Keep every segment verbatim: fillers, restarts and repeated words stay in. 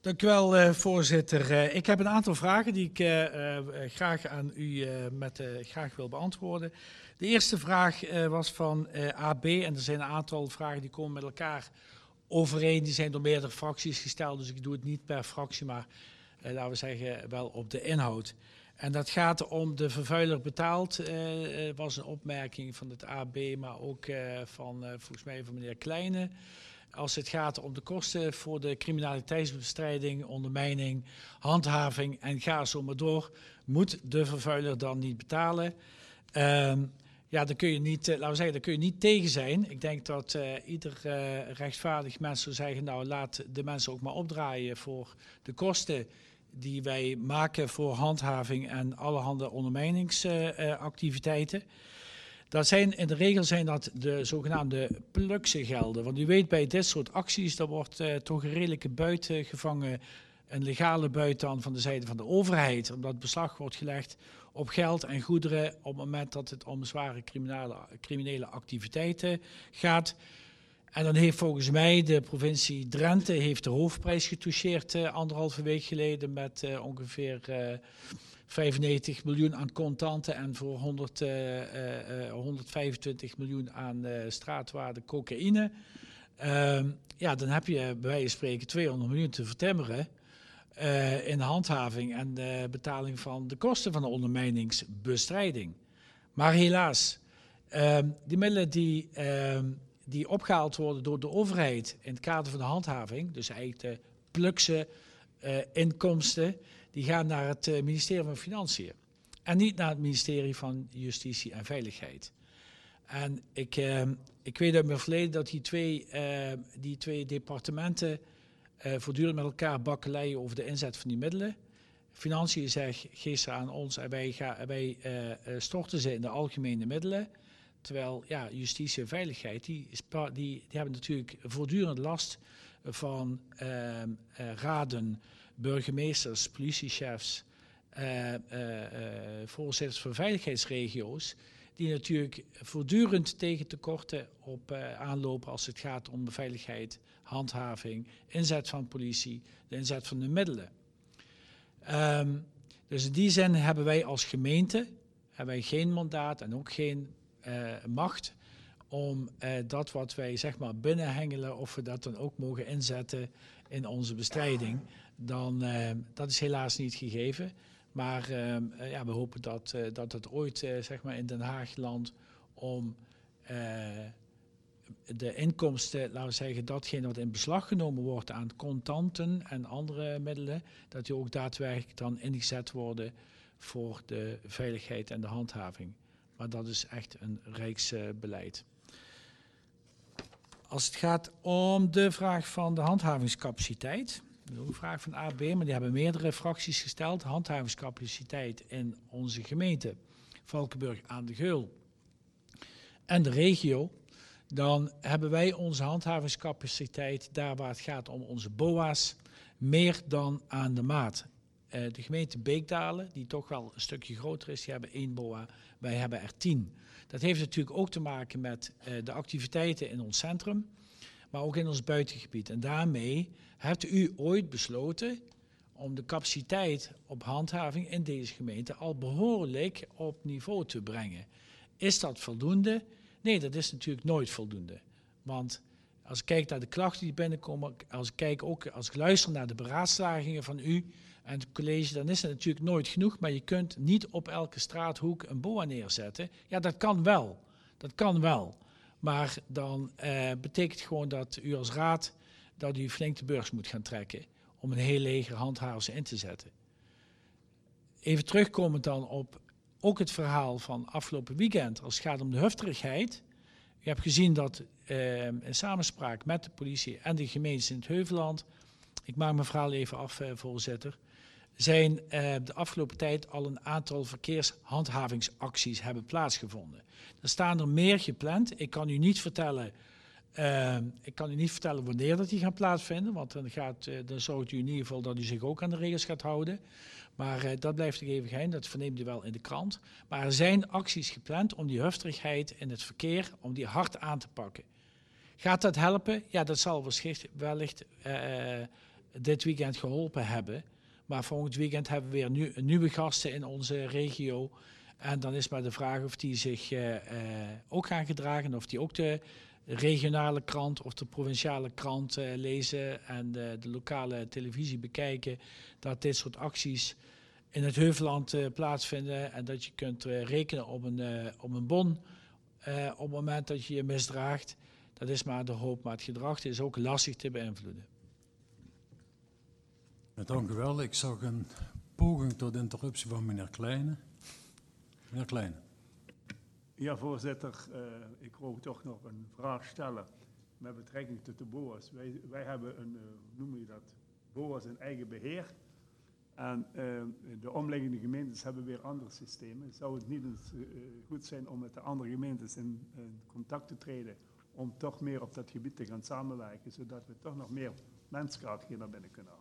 Dank u wel, uh, voorzitter. Uh, ik heb een aantal vragen die ik uh, uh, graag aan u uh, met, uh, graag wil beantwoorden. De eerste vraag uh, was van uh, A B en er zijn een aantal vragen die komen met elkaar overeen. Die zijn door meerdere fracties gesteld, dus ik doe het niet per fractie, maar uh, laten we zeggen wel op de inhoud. En dat gaat om de vervuiler betaalt, uh, was een opmerking van het A B, maar ook uh, van uh, volgens mij van meneer Kleine. Als het gaat om de kosten voor de criminaliteitsbestrijding, ondermijning, handhaving en ga zo maar door, moet de vervuiler dan niet betalen. Um, ja, daar kun je niet, uh, laten we zeggen, daar kun je niet tegen zijn. Ik denk dat uh, ieder uh, rechtvaardig mens zou zeggen, nou laat de mensen ook maar opdraaien voor de kosten die wij maken voor handhaving en allerhande ondermijningsactiviteiten. Uh, Dat zijn, in de regel zijn dat de zogenaamde plukse gelden. Want u weet, bij dit soort acties, daar wordt uh, toch een redelijke buit gevangen, een legale buit dan van de zijde van de overheid, omdat beslag wordt gelegd op geld en goederen op het moment dat het om zware criminele, criminele activiteiten gaat. En dan heeft volgens mij de provincie Drenthe heeft de hoofdprijs getoucheerd uh, anderhalve week geleden met uh, ongeveer Uh, vijfennegentig miljoen aan contanten en voor honderd, uh, uh, honderdvijfentwintig miljoen aan uh, straatwaarde cocaïne. Uh, ja, dan heb je bij wijze van spreken tweehonderd miljoen te vertimmeren uh, in de handhaving en de betaling van de kosten van de ondermijningsbestrijding. Maar helaas, uh, die middelen die, uh, die opgehaald worden door de overheid in het kader van de handhaving, dus eigenlijk de plukse uh, inkomsten, die gaan naar het uh, ministerie van Financiën en niet naar het ministerie van Justitie en Veiligheid. En ik, uh, ik weet uit mijn verleden dat die twee, uh, die twee departementen uh, voortdurend met elkaar bakkeleien over de inzet van die middelen. Financiën zegt, geef ze aan ons en wij, gaan, wij uh, storten ze in de algemene middelen. Terwijl ja, Justitie en Veiligheid, die, die, die hebben natuurlijk voortdurend last van uh, uh, raden, burgemeesters, politiechefs, uh, uh, uh, voorzitters van veiligheidsregio's, die natuurlijk voortdurend tegen tekorten op uh, aanlopen als het gaat om veiligheid, handhaving, inzet van politie, de inzet van de middelen. Um, dus in die zin hebben wij als gemeente hebben wij geen mandaat en ook geen uh, macht om uh, dat wat wij zeg maar binnenhengelen, of we dat dan ook mogen inzetten in onze bestrijding. Dan, uh, dat is helaas niet gegeven. Maar uh, uh, ja, we hopen dat, uh, dat het ooit uh, zeg maar in Den Haag landt om uh, de inkomsten, laten we zeggen, datgene wat in beslag genomen wordt aan contanten en andere middelen, dat die ook daadwerkelijk dan ingezet worden voor de veiligheid en de handhaving. Maar dat is echt een rijksbeleid. Als het gaat om de vraag van de handhavingscapaciteit, een vraag van A B, maar die hebben meerdere fracties gesteld. Handhavingscapaciteit in onze gemeente, Valkenburg aan de Geul en de regio. Dan hebben wij onze handhavingscapaciteit, daar waar het gaat om onze B O A's, meer dan aan de maat. Uh, de gemeente Beekdalen, die toch wel een stukje groter is, die hebben één B O A, wij hebben er tien. Dat heeft natuurlijk ook te maken met uh, de activiteiten in ons centrum, maar ook in ons buitengebied. En daarmee hebt u ooit besloten om de capaciteit op handhaving in deze gemeente al behoorlijk op niveau te brengen. Is dat voldoende? Nee, dat is natuurlijk nooit voldoende. Want als ik kijk naar de klachten die binnenkomen, als ik kijk ook, als ik luister naar de beraadslagingen van u en het college, dan is het natuurlijk nooit genoeg, maar je kunt niet op elke straathoek een B O A neerzetten. Ja, dat kan wel. Dat kan wel. Maar dan uh, betekent gewoon dat u als raad, dat u flink de beurs moet gaan trekken om een heel leger handhavers in te zetten. Even terugkomend dan op ook het verhaal van afgelopen weekend, als het gaat om de hufterigheid. U hebt gezien dat uh, in samenspraak met de politie en de gemeentes in het Heuvelland, ik maak mijn verhaal even af, uh, voorzitter, zijn uh, de afgelopen tijd al een aantal verkeershandhavingsacties hebben plaatsgevonden. Er staan er meer gepland. Ik kan u niet vertellen, uh, ik kan u niet vertellen wanneer dat die gaan plaatsvinden, want dan, gaat, uh, dan zorgt u in ieder geval dat u zich ook aan de regels gaat houden. Maar uh, dat blijft nog even geheim, dat verneemt u wel in de krant. Maar er zijn acties gepland om die hufterigheid in het verkeer, om die hard aan te pakken. Gaat dat helpen? Ja, dat zal wellicht uh, dit weekend geholpen hebben. Maar volgend weekend hebben we weer nu, nieuwe gasten in onze regio. En dan is maar de vraag of die zich uh, uh, ook gaan gedragen. Of die ook de regionale krant of de provinciale krant uh, lezen. En de, de lokale televisie bekijken. Dat dit soort acties in het Heuvelland uh, plaatsvinden. En dat je kunt uh, rekenen op een, uh, op een bon. Uh, op het moment dat je je misdraagt. Dat is maar de hoop. Maar het gedrag is ook lastig te beïnvloeden. Dank u wel. Ik zag een poging tot interruptie van meneer Kleine. Meneer Kleine. Ja, voorzitter. Uh, ik wou toch nog een vraag stellen met betrekking tot de B O A's. Wij, wij hebben een, uh, hoe noem je dat, B O A's in eigen beheer. En uh, de omliggende gemeentes hebben weer andere systemen. Zou het niet eens uh, goed zijn om met de andere gemeentes in, in contact te treden om toch meer op dat gebied te gaan samenwerken, zodat we toch nog meer menskracht hier naar binnen kunnen halen?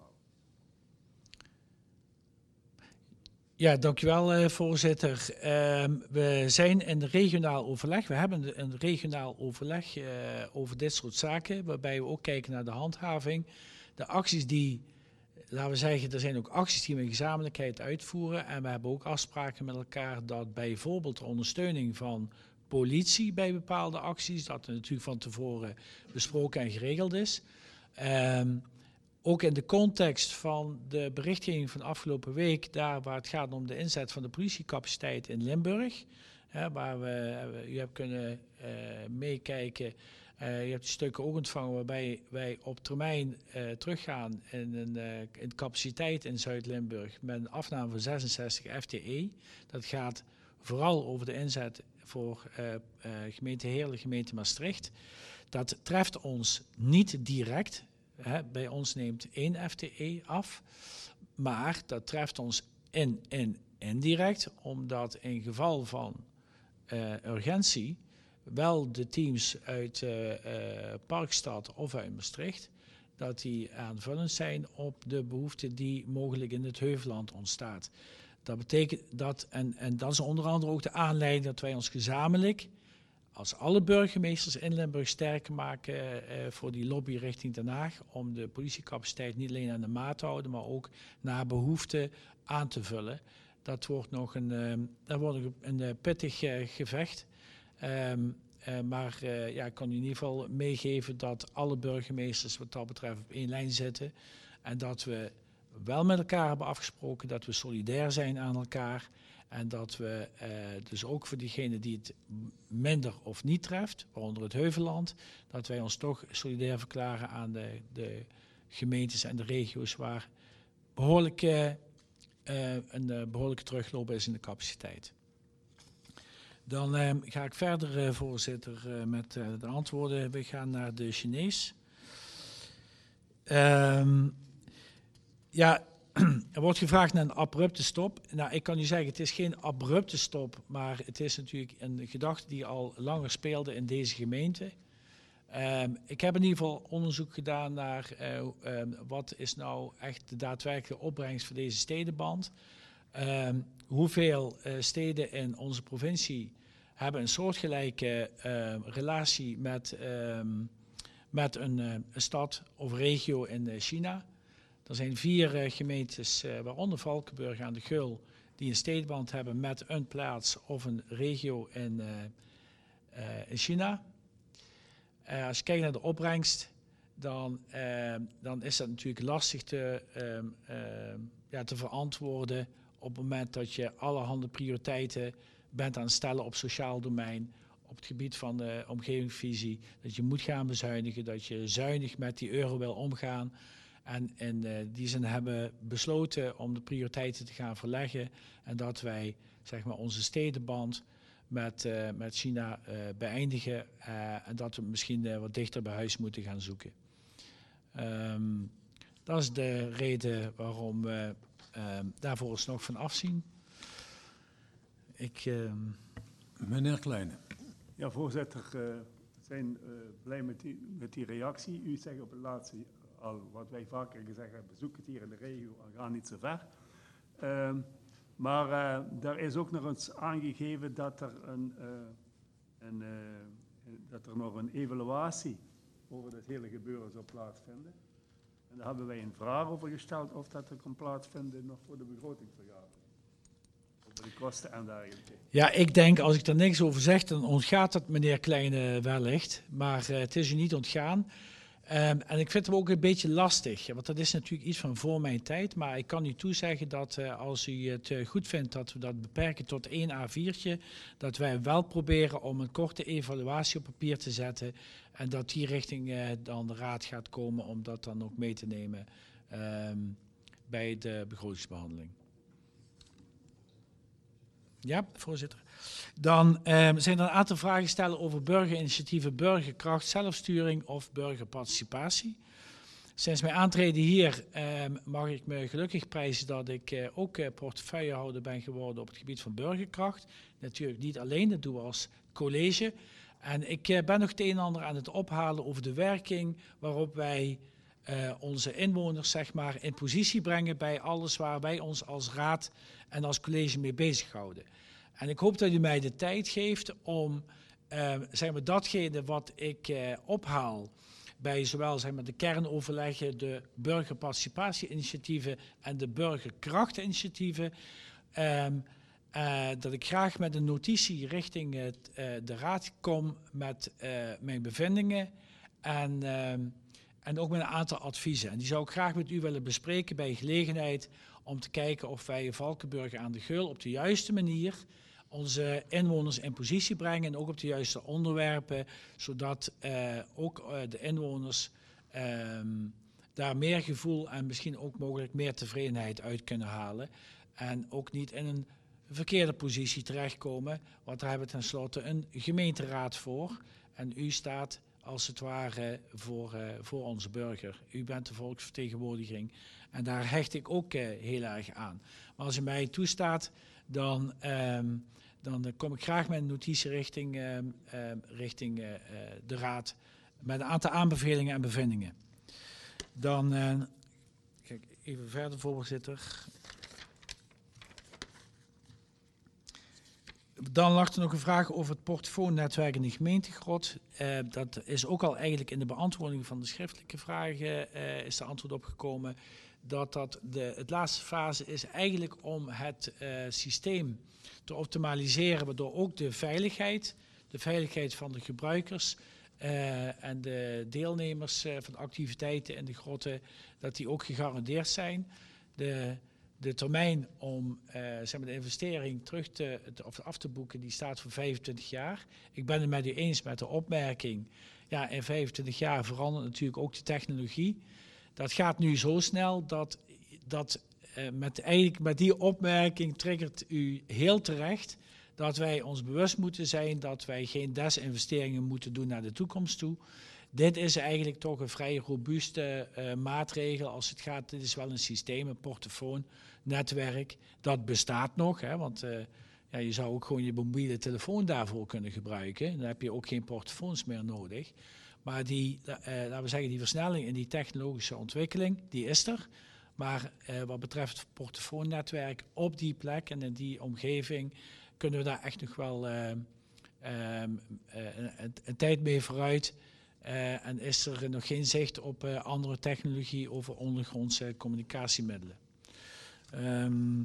Ja, dankjewel uh, voorzitter. Uh, we zijn in regionaal overleg. We hebben een regionaal overleg uh, over dit soort zaken, waarbij we ook kijken naar de handhaving. De acties die, laten we zeggen, er zijn ook acties die we in gezamenlijkheid uitvoeren. En we hebben ook afspraken met elkaar dat bijvoorbeeld de ondersteuning van politie bij bepaalde acties, dat natuurlijk van tevoren besproken en geregeld is. Um, Ook in de context van de berichtgeving van afgelopen week, daar waar het gaat om de inzet van de politiecapaciteit in Limburg, hè, waar we, u hebt kunnen uh, meekijken. Uh, je hebt die stukken ook ontvangen waarbij wij op termijn uh, teruggaan in een uh, in capaciteit in Zuid-Limburg met een afname van zesenzestig F T E. Dat gaat vooral over de inzet voor uh, uh, gemeente Heerlen, gemeente Maastricht. Dat treft ons niet direct. He, bij ons neemt één F T E af, maar dat treft ons in, in, indirect, omdat in geval van uh, urgentie wel de teams uit uh, uh, Parkstad of uit Maastricht, dat die aanvullend zijn op de behoefte die mogelijk in het Heuvelland ontstaat. Dat betekent dat, en, en dat is onder andere ook de aanleiding dat wij ons gezamenlijk als alle burgemeesters in Limburg sterker maken uh, voor die lobby richting Den Haag, om de politiecapaciteit niet alleen aan de maat te houden, maar ook naar behoefte aan te vullen. Dat wordt nog een, uh, dat wordt een, een uh, pittig uh, gevecht. Um, uh, maar uh, ja, ik kan u in ieder geval meegeven dat alle burgemeesters wat dat betreft op één lijn zitten. En dat we wel met elkaar hebben afgesproken dat we solidair zijn aan elkaar. En dat we uh, dus ook voor diegenen die het minder of niet treft, waaronder het Heuvelland, dat wij ons toch solidair verklaren aan de, de gemeentes en de regio's waar behoorlijk, uh, uh, een uh, behoorlijke terugloop is in de capaciteit. Dan uh, ga ik verder, uh, voorzitter, uh, met uh, de antwoorden. We gaan naar de Chinees. Um, ja... Er wordt gevraagd naar een abrupte stop. Nou, ik kan u zeggen, het is geen abrupte stop, maar het is natuurlijk een gedachte die al langer speelde in deze gemeente. Um, ik heb in ieder geval onderzoek gedaan naar uh, um, wat is nou echt de daadwerkelijke opbrengst voor deze stedenband. Um, hoeveel uh, steden in onze provincie hebben een soortgelijke uh, relatie met, um, met een, uh, een stad of regio in uh, China. Er zijn vier uh, gemeentes, uh, waaronder Valkenburg aan de Geul, die een stedenband hebben met een plaats of een regio in, uh, uh, in China. Uh, als je kijkt naar de opbrengst, dan, uh, dan is dat natuurlijk lastig te, uh, uh, ja, te verantwoorden op het moment dat je allerhande prioriteiten bent aan het stellen op sociaal domein, op het gebied van de omgevingsvisie, dat je moet gaan bezuinigen, dat je zuinig met die euro wil omgaan. En in uh, die zin hebben we besloten om de prioriteiten te gaan verleggen en dat wij, zeg maar, onze stedenband met, uh, met China uh, beëindigen uh, en dat we misschien uh, wat dichter bij huis moeten gaan zoeken. Um, dat is de reden waarom we uh, daarvoor ons nog van afzien. Ik, uh... Meneer Kleine. Ja, voorzitter, uh, we zijn uh, blij met die, met die reactie. U zegt op het laatste al wat wij vaker gezegd hebben, bezoek het hier in de regio en ga niet zo ver. Uh, maar uh, daar is ook nog eens aangegeven dat er, een, uh, een, uh, dat er nog een evaluatie over het hele gebeuren zou plaatsvinden. En daar hebben wij een vraag over gesteld of dat er kan plaatsvinden nog voor de begrotingsvergadering. Over de kosten en dergelijke. Ja, ik denk, als ik er niks over zeg, dan ontgaat het meneer Kleine wellicht. Maar uh, het is u niet ontgaan. Um, en ik vind hem ook een beetje lastig, want dat is natuurlijk iets van voor mijn tijd. Maar ik kan u toezeggen dat uh, als u het uh, goed vindt dat we dat beperken tot één A viertje, dat wij wel proberen om een korte evaluatie op papier te zetten. En dat die richting uh, dan de raad gaat komen om dat dan ook mee te nemen um, bij de begrotingsbehandeling. Ja, voorzitter. Dan um, zijn er een aantal vragen stellen over burgerinitiatieven, burgerkracht, zelfsturing of burgerparticipatie. Sinds mijn aantreden hier um, mag ik me gelukkig prijzen dat ik uh, ook uh, portefeuillehouder ben geworden op het gebied van burgerkracht. Natuurlijk niet alleen, dat doen we als college. En ik uh, ben nog het een en ander aan het ophalen over de werking waarop wij uh, onze inwoners zeg maar, in positie brengen bij alles waar wij ons als raad en als college mee bezighouden. En ik hoop dat u mij de tijd geeft om uh, zeg maar, datgene wat ik uh, ophaal bij zowel zeg maar, de kernoverleggen, de burgerparticipatieinitiatieven en de burgerkrachtinitiatieven, um, uh, dat ik graag met een notitie richting het, uh, de raad kom met uh, mijn bevindingen en, uh, en ook met een aantal adviezen. En die zou ik graag met u willen bespreken bij gelegenheid om te kijken of wij Valkenburg aan de Geul op de juiste manier onze inwoners in positie brengen en ook op de juiste onderwerpen, zodat uh, ook uh, de inwoners um, daar meer gevoel en misschien ook mogelijk meer tevredenheid uit kunnen halen. En ook niet in een verkeerde positie terechtkomen, want daar hebben we tenslotte een gemeenteraad voor. En u staat als het ware voor, uh, voor onze burger. U bent de volksvertegenwoordiging en daar hecht ik ook uh, heel erg aan. Maar als u mij toestaat, dan, um, dan kom ik graag met een notitie richting, uh, uh, richting uh, uh, de raad met een aantal aanbevelingen en bevindingen. Dan, uh, kijk even verder, voorzitter. Dan lag er nog een vraag over het portefeuille-netwerk in de gemeentegrot. Uh, dat is ook al eigenlijk in de beantwoording van de schriftelijke vragen uh, is de antwoord op gekomen. Dat dat de het laatste fase is eigenlijk om het uh, systeem te optimaliseren, waardoor ook de veiligheid, de veiligheid van de gebruikers uh, en de deelnemers uh, van de activiteiten in de grotten, dat die ook gegarandeerd zijn. De, de termijn om uh, zeg maar de investering terug te, te, of af te boeken, die staat voor vijfentwintig jaar. Ik ben het met u eens met de opmerking, ja, in vijfentwintig jaar verandert natuurlijk ook de technologie. Dat gaat nu zo snel dat, dat uh, met, eigenlijk met die opmerking triggert u heel terecht dat wij ons bewust moeten zijn dat wij geen desinvesteringen moeten doen naar de toekomst toe. Dit is eigenlijk toch een vrij robuuste uh, maatregel als het gaat. Dit is wel een systeem, een portofoonnetwerk. Dat bestaat nog, hè, want uh, ja, je zou ook gewoon je mobiele telefoon daarvoor kunnen gebruiken. Dan heb je ook geen portofoons meer nodig. Maar die, uh, laten we zeggen, die versnelling in die technologische ontwikkeling, die is er. Maar uh, wat betreft het portofoonnetwerk op die plek en in die omgeving kunnen we daar echt nog wel uh, um, uh, een, een tijd mee vooruit. Uh, en is er nog geen zicht op uh, andere technologie over ondergrondse communicatiemiddelen. Um,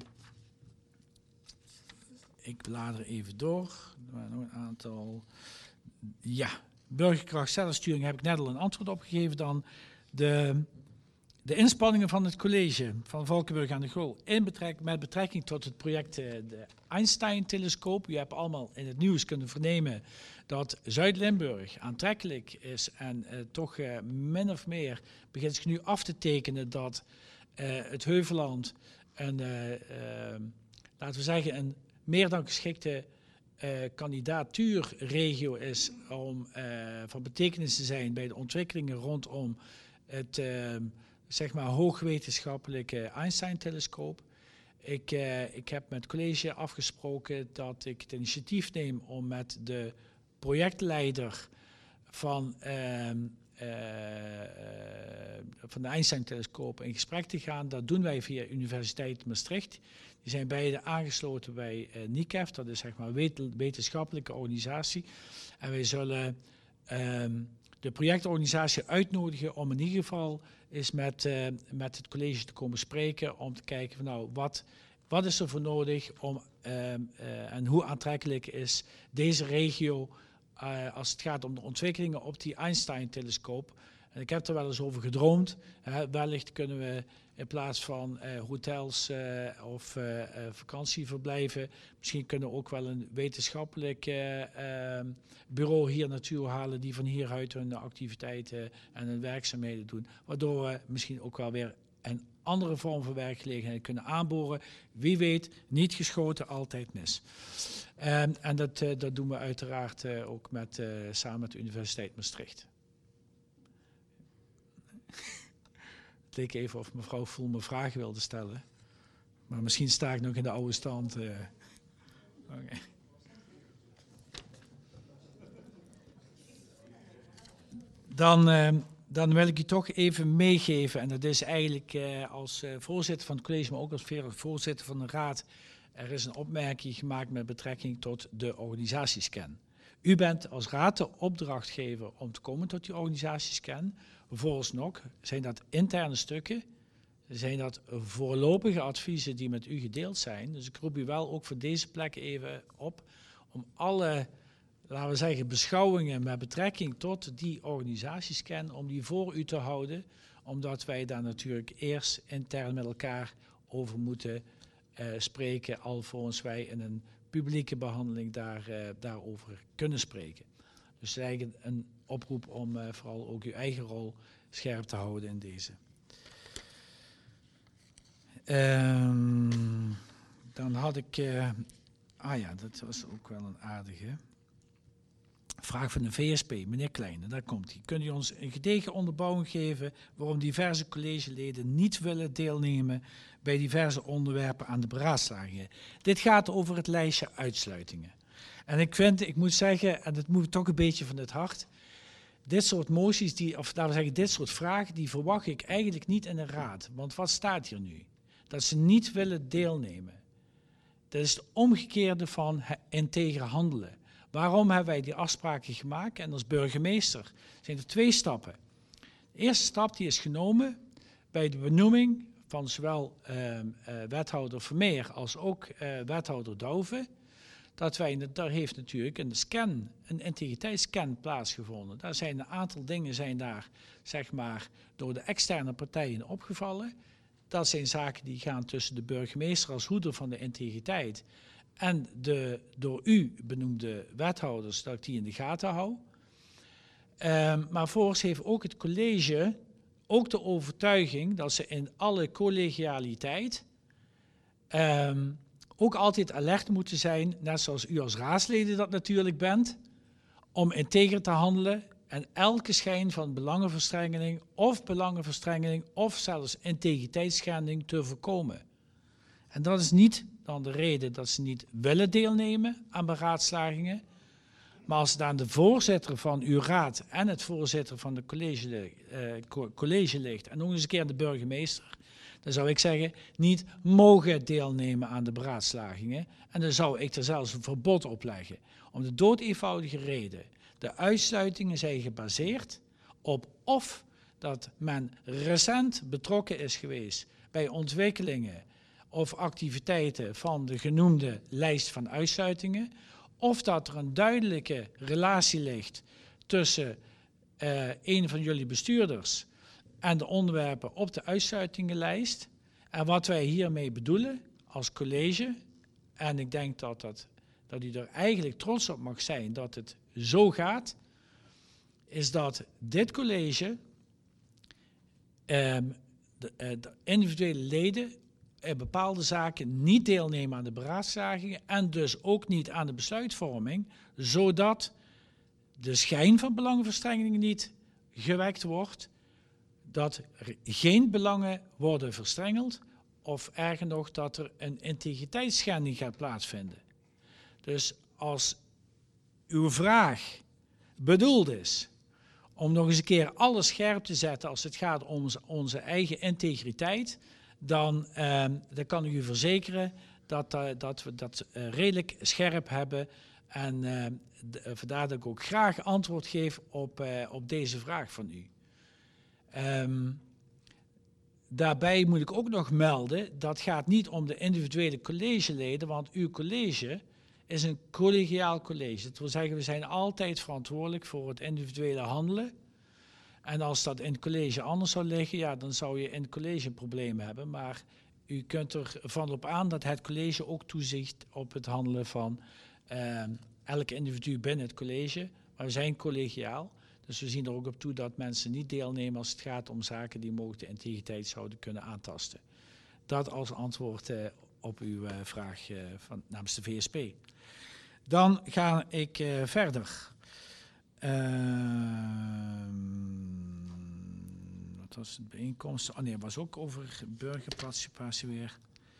ik blader even door. Er waren nog een aantal. Ja, burgerkracht, zelfsturing heb ik net al een antwoord op gegeven. Dan de, de inspanningen van het college van Valkenburg aan de Geul in betrek, met betrekking tot het project uh, de Einstein-telescoop. U hebt allemaal in het nieuws kunnen vernemen dat Zuid-Limburg aantrekkelijk is en uh, toch uh, min of meer begint zich nu af te tekenen dat uh, het Heuvelland een, uh, uh, laten we zeggen, een meer dan geschikte uh, kandidatuurregio is om uh, van betekenis te zijn bij de ontwikkelingen rondom het uh, zeg maar hoogwetenschappelijke Einstein-telescoop. Ik, uh, ik heb met het college afgesproken dat ik het initiatief neem om met de projectleider van, uh, uh, van de Einstein-telescoop in gesprek te gaan. Dat doen wij via Universiteit Maastricht. Die zijn beide aangesloten bij uh, N I C E F, dat is zeg maar een wetenschappelijke organisatie. En wij zullen um, de projectorganisatie uitnodigen om in ieder geval eens met, uh, met het college te komen spreken, om te kijken van nou, wat, wat is er voor nodig om, uh, uh, en hoe aantrekkelijk is deze regio uh, als het gaat om de ontwikkelingen op die Einstein-telescoop. En ik heb er wel eens over gedroomd. Hè, wellicht kunnen we in plaats van uh, hotels uh, of uh, uh, vakantieverblijven, misschien kunnen we ook wel een wetenschappelijk uh, uh, bureau hier naartoe halen die van hieruit hun activiteiten en hun werkzaamheden doen. Waardoor we misschien ook wel weer een andere vorm van werkgelegenheid kunnen aanboren. Wie weet, niet geschoten, altijd mis. Um, en dat, uh, dat doen we uiteraard uh, ook met, uh, samen met de Universiteit Maastricht. Het leek even of mevrouw Voel me vragen wilde stellen. Maar misschien sta ik nog in de oude stand. Uh. Okay. Dan, uh, dan wil ik u toch even meegeven. En dat is eigenlijk uh, als uh, voorzitter van het college, maar ook als voorzitter van de raad. Er is een opmerking gemaakt met betrekking tot de organisatiescan. U bent als raad de opdrachtgever om te komen tot die organisatiescan. Vooralsnog zijn dat interne stukken, zijn dat voorlopige adviezen die met u gedeeld zijn. Dus ik roep u wel ook voor deze plek even op om alle, laten we zeggen, beschouwingen met betrekking tot die organisatiescan, om die voor u te houden, omdat wij daar natuurlijk eerst intern met elkaar over moeten uh, spreken, alvorens wij in een publieke behandeling daar, uh, daarover kunnen spreken. Dus het is eigenlijk een oproep om uh, vooral ook uw eigen rol scherp te houden in deze. Um, dan had ik, uh, ah ja, dat was ook wel een aardige vraag van de V S P, meneer Kleine, daar komt hij. Kunt u ons een gedegen onderbouwing geven waarom diverse collegeleden niet willen deelnemen bij diverse onderwerpen aan de beraadslagingen? Dit gaat over het lijstje uitsluitingen. En ik vind, ik moet zeggen, en dat moet toch een beetje van het hart, dit soort moties, die, of laten we zeggen, dit soort vragen, die verwacht ik eigenlijk niet in een raad. Want wat staat hier nu? Dat ze niet willen deelnemen. Dat is het omgekeerde van integer handelen. Waarom hebben wij die afspraken gemaakt? En als burgemeester zijn er twee stappen. De eerste stap die is genomen bij de benoeming van zowel uh, uh, wethouder Vermeer als ook uh, wethouder Douwe. Dat wij, daar heeft natuurlijk een scan, een integriteitsscan plaatsgevonden. Daar zijn een aantal dingen zijn daar, zeg maar, door de externe partijen opgevallen. Dat zijn zaken die gaan tussen de burgemeester als hoeder van de integriteit en de door u benoemde wethouders, dat ik die in de gaten hou. Um, maar volgens heeft ook het college ook de overtuiging dat ze in alle collegialiteit um, ook altijd alert moeten zijn, net zoals u als raadsleden dat natuurlijk bent, om integer te handelen en elke schijn van belangenverstrengeling of belangenverstrengeling of zelfs integriteitsschending te voorkomen. En dat is niet dan de reden dat ze niet willen deelnemen aan beraadslagingen, maar als het aan de voorzitter van uw raad en het voorzitter van het college, uh, college ligt en nog eens een keer de burgemeester, dan zou ik zeggen, niet mogen deelnemen aan de beraadslagingen. En dan zou ik er zelfs een verbod op leggen. Om de doodeenvoudige reden. De uitsluitingen zijn gebaseerd op of dat men recent betrokken is geweest bij ontwikkelingen of activiteiten van de genoemde lijst van uitsluitingen, of dat er een duidelijke relatie ligt tussen uh, een van jullie bestuurders en de onderwerpen op de uitsluitingenlijst. En wat wij hiermee bedoelen als college, en ik denk dat, dat, dat u er eigenlijk trots op mag zijn dat het zo gaat, is dat dit college um, de, uh, de individuele leden in bepaalde zaken niet deelnemen aan de beraadslagingen en dus ook niet aan de besluitvorming, zodat de schijn van belangenverstrengeling niet gewekt wordt, dat er geen belangen worden verstrengeld of erger nog dat er een integriteitsschending gaat plaatsvinden. Dus als uw vraag bedoeld is om nog eens een keer alles scherp te zetten als het gaat om onze eigen integriteit, dan, uh, dan kan ik u verzekeren dat, uh, dat we dat uh, redelijk scherp hebben En uh, d- vandaar dat ik ook graag antwoord geef op, uh, op deze vraag van u. Um, daarbij moet ik ook nog melden, dat gaat niet om de individuele collegeleden, want uw college is een collegiaal college. Dat wil zeggen, we zijn altijd verantwoordelijk voor het individuele handelen. En als dat in het college anders zou liggen, ja, dan zou je in het college problemen hebben. Maar u kunt ervan op aan dat het college ook toezicht op het handelen van uh, elke individu binnen het college. Maar we zijn collegiaal, dus we zien er ook op toe dat mensen niet deelnemen als het gaat om zaken die mogelijk de integriteit zouden kunnen aantasten. Dat als antwoord uh, op uw uh, vraag uh, van, namens de V S P. Dan ga ik uh, verder. Uh, wat was het bijeenkomst? Oh nee, het was ook over burgerparticipatie weer.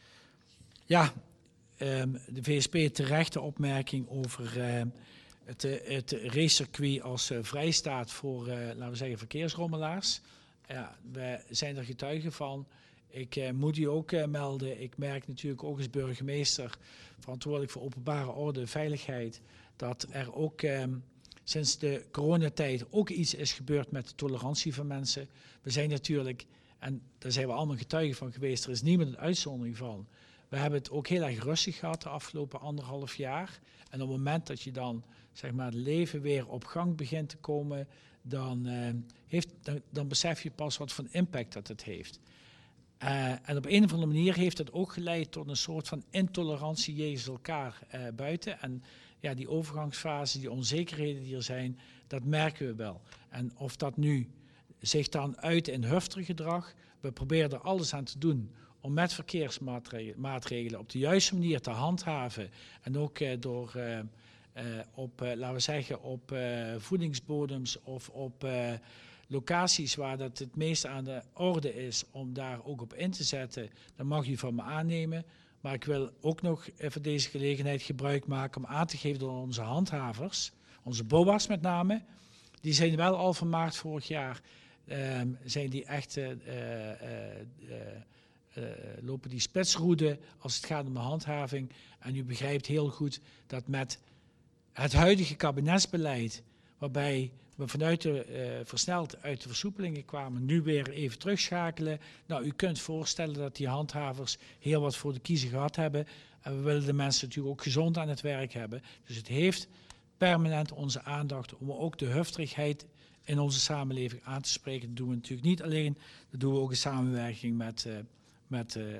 Ja, um, de V S P terechte opmerking over uh, het, het racecircuit als uh, vrijstaat voor, uh, laten we zeggen, verkeersrommelaars. Ja, wij zijn er getuigen van. Ik uh, moet u ook uh, melden, ik merk natuurlijk ook als burgemeester, verantwoordelijk voor openbare orde en veiligheid, dat er ook um, sinds de coronatijd ook iets is gebeurd met de tolerantie van mensen. We zijn natuurlijk, en daar zijn we allemaal getuigen van geweest, er is niemand een uitzondering van. We hebben het ook heel erg rustig gehad de afgelopen anderhalf jaar. En op het moment dat je dan, zeg maar, het leven weer op gang begint te komen, dan, uh, heeft, dan, dan besef je pas wat voor impact dat het heeft. Uh, en op een of andere manier heeft het ook geleid tot een soort van intolerantie jegens elkaar uh, buiten. En ja, die overgangsfase, die onzekerheden die er zijn, dat merken we wel. En of dat nu zich dan uit in huftergedrag, we proberen er alles aan te doen om met verkeersmaatregelen op de juiste manier te handhaven. En ook uh, door uh, uh, op, uh, laten we zeggen, op uh, voedingsbodems of op uh, locaties waar dat het meest aan de orde is om daar ook op in te zetten, dan mag u van me aannemen. Maar ik wil ook nog even deze gelegenheid gebruik maken om aan te geven door onze handhavers, onze B O A's met name, die zijn wel al van maart vorig jaar, um, zijn die echt, uh, uh, uh, uh, lopen die spitsroede als het gaat om de handhaving. En u begrijpt heel goed dat met het huidige kabinetsbeleid, waarbij we vanuit de, uh, versneld uit de versoepelingen kwamen, nu weer even terugschakelen. Nou, u kunt voorstellen dat die handhavers heel wat voor de kiezer gehad hebben. En we willen de mensen natuurlijk ook gezond aan het werk hebben. Dus het heeft permanent onze aandacht om ook de hufterigheid in onze samenleving aan te spreken. Dat doen we natuurlijk niet alleen, dat doen we ook in samenwerking met het uh, met, uh,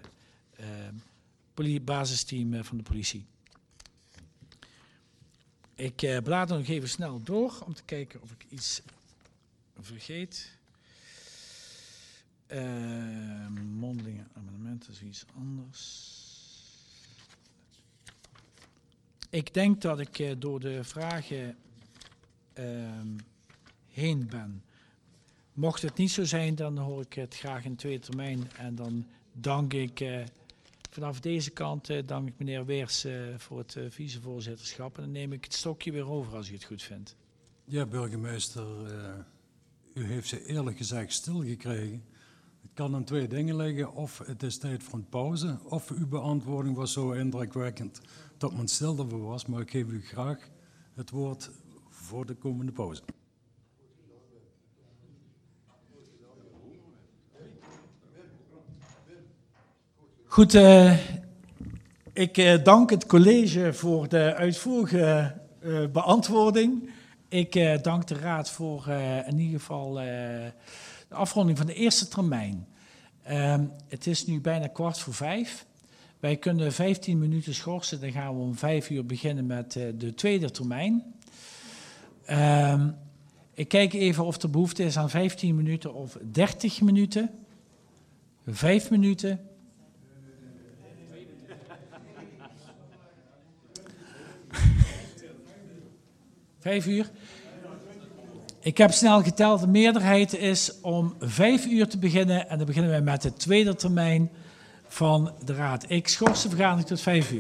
uh, basisteam van de politie. Ik uh, blader nog even snel door om te kijken of ik iets vergeet. Uh, mondelinge amendementen is iets anders. Ik denk dat ik uh, door de vragen uh, heen ben. Mocht het niet zo zijn, dan hoor ik het graag in tweede termijn. En dan dank ik uh, vanaf deze kant, uh, dank ik meneer Weers uh, voor het uh, vicevoorzitterschap. En dan neem ik het stokje weer over als u het goed vindt. Ja, burgemeester, uh, u heeft ze eerlijk gezegd stilgekregen. Het kan aan twee dingen liggen. Of het is tijd voor een pauze, of uw beantwoording was zo indrukwekkend dat men stil ervoor was. Maar ik geef u graag het woord voor de komende pauze. Goed, uh, ik uh, dank het college voor de uitvoerige uh, beantwoording. Ik uh, dank de raad voor uh, in ieder geval uh, de afronding van de eerste termijn. Uh, het is nu bijna kwart voor vijf. Wij kunnen vijftien minuten schorsen, dan gaan we om vijf uur beginnen met uh, de tweede termijn. Uh, ik kijk even of er behoefte is aan vijftien minuten of dertig minuten. Vijf minuten. Vijf uur. Ik heb snel geteld, de meerderheid is om vijf uur te beginnen. En dan beginnen wij met de tweede termijn van de raad. Ik schors de vergadering tot vijf uur.